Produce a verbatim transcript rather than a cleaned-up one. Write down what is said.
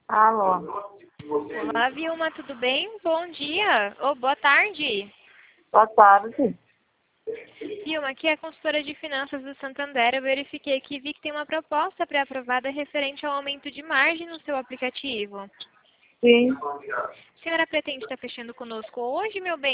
Alô. Olá, Vilma, tudo bem? Bom dia ou boa tarde. Boa tarde. Vilma, aqui é a consultora de finanças do Santander. Eu verifiquei aqui e vi que tem uma proposta pré-aprovada referente ao aumento de margem no seu aplicativo. Sim. A senhora pretende estar fechando conosco hoje, meu bem?